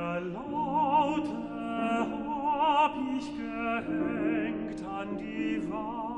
der Laute hab ich gehängt an die Wand.